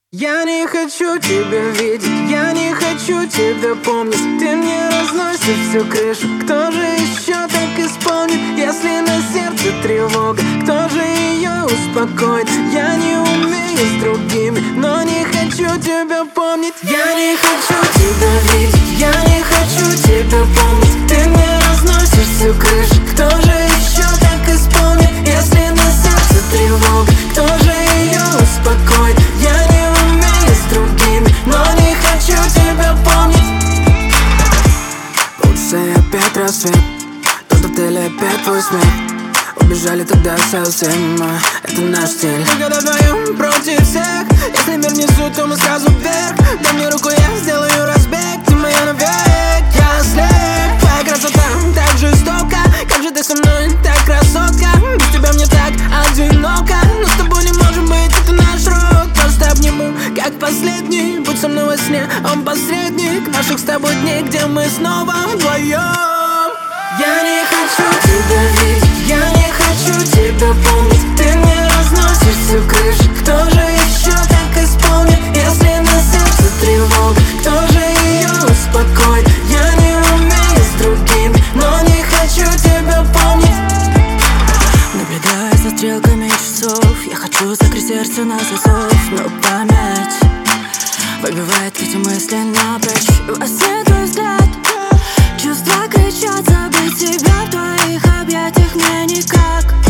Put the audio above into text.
Я не хочу тебя видеть, я не хочу тебя помнить. Ты мне разносишь всю крышу. Кто же еще так исполнит, если на сердце тревога? Кто же ее успокоит? Я не умею с другими, но не хочу тебя помнить. Я не хочу тебя видеть, я не хочу тебя помнить. Ты мне разносишь всю крышу. Кто же еще так исполнит, если на сердце тревога? Кто же ее успокоит? Я не умею с другими, но не хочу тебя помнить. Улица и опять рассвет, тот отель и опять твой смех. Убежали тогда совсем, это наш стиль. Мы когда вдвоем против всех. Если мир внизу, то мы сразу вверх. Дай мне руку, я сделаю разбег. Ты моя навек, я слеп. Твоя красота так жестока. Как же ты со мной, так красотка. Без тебя мне так одиноко. Но с тобой не можем быть, это наш рок. Просто обниму, как последний. Будь со мной во сне, он посредник наших с тобой дней, где мы снова вдвоем. Я не хочу тебя видеть, я не хочу тебя помнить. Ты мне разносишь всю крышу. Кто же еще так исполнит, если на сердце тревога? Кто же ее успокоит? Я не умею с другими, но не хочу тебя помнить. Наблюдая за стрелками часов, я хочу закрыть сердце на засов, но память выбивает эти мысли напрочь. Во все твой взгляд, чувства кричат: забыть тебя в твоих объятиях мне никак.